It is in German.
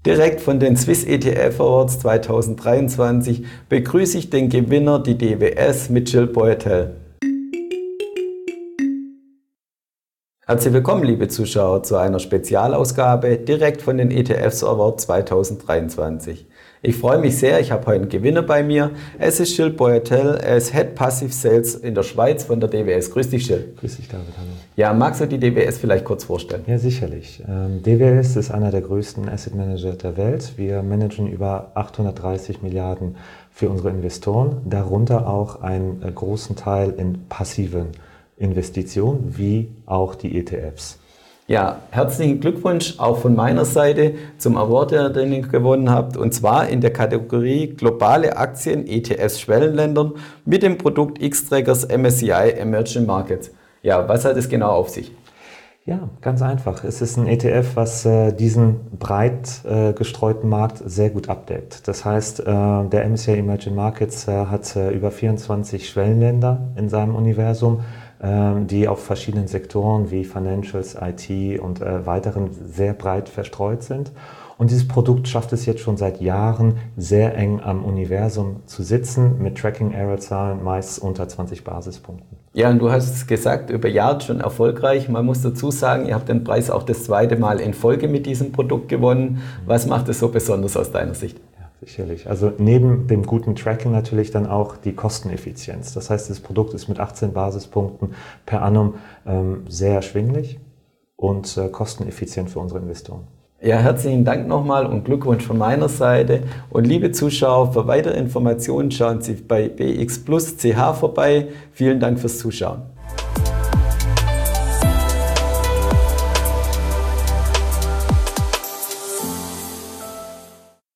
Direkt von den Swiss ETF Awards 2023 begrüße ich den Gewinner, die DWS mit Gilles Boytel. Herzlich willkommen, liebe Zuschauer, zu einer Spezialausgabe direkt von den ETFs Awards 2023. Ich freue mich sehr, ich habe heute einen Gewinner bei mir. Es ist Gilles Boytel, er ist Head Passive Sales in der Schweiz von der DWS. Grüß dich, Gilles. Grüß dich, David. Hallo. Ja, magst du die DWS vielleicht kurz vorstellen? Ja, sicherlich. DWS ist einer der größten Asset Manager der Welt. Wir managen über 830 Milliarden für unsere Investoren, darunter auch einen großen Teil in passiven Investitionen, wie auch die ETFs. Ja, herzlichen Glückwunsch auch von meiner Seite zum Award, den ihr gewonnen habt, und zwar in der Kategorie Globale Aktien ETFs Schwellenländern mit dem Produkt Xtrackers MSCI Emerging Markets. Ja, was hat es genau auf sich? Ja, ganz einfach. Es ist ein ETF, was diesen breit gestreuten Markt sehr gut abdeckt. Das heißt, der MSCI Emerging Markets hat über 24 Schwellenländer in seinem Universum, die auf verschiedenen Sektoren wie Financials, IT und weiteren sehr breit verstreut sind. Und dieses Produkt schafft es jetzt schon seit Jahren, sehr eng am Universum zu sitzen, mit Tracking-Error-Zahlen meist unter 20 Basispunkten. Ja, und du hast es gesagt, über Jahre schon erfolgreich. Man muss dazu sagen, ihr habt den Preis auch das zweite Mal in Folge mit diesem Produkt gewonnen. Was macht es so besonders aus deiner Sicht? Sicherlich. Also neben dem guten Tracking natürlich dann auch die Kosteneffizienz. Das heißt, das Produkt ist mit 18 Basispunkten per annum sehr erschwinglich und kosteneffizient für unsere Investoren. Ja, herzlichen Dank nochmal und Glückwunsch von meiner Seite. Und liebe Zuschauer, für weitere Informationen schauen Sie bei BX Plus CH vorbei. Vielen Dank fürs Zuschauen.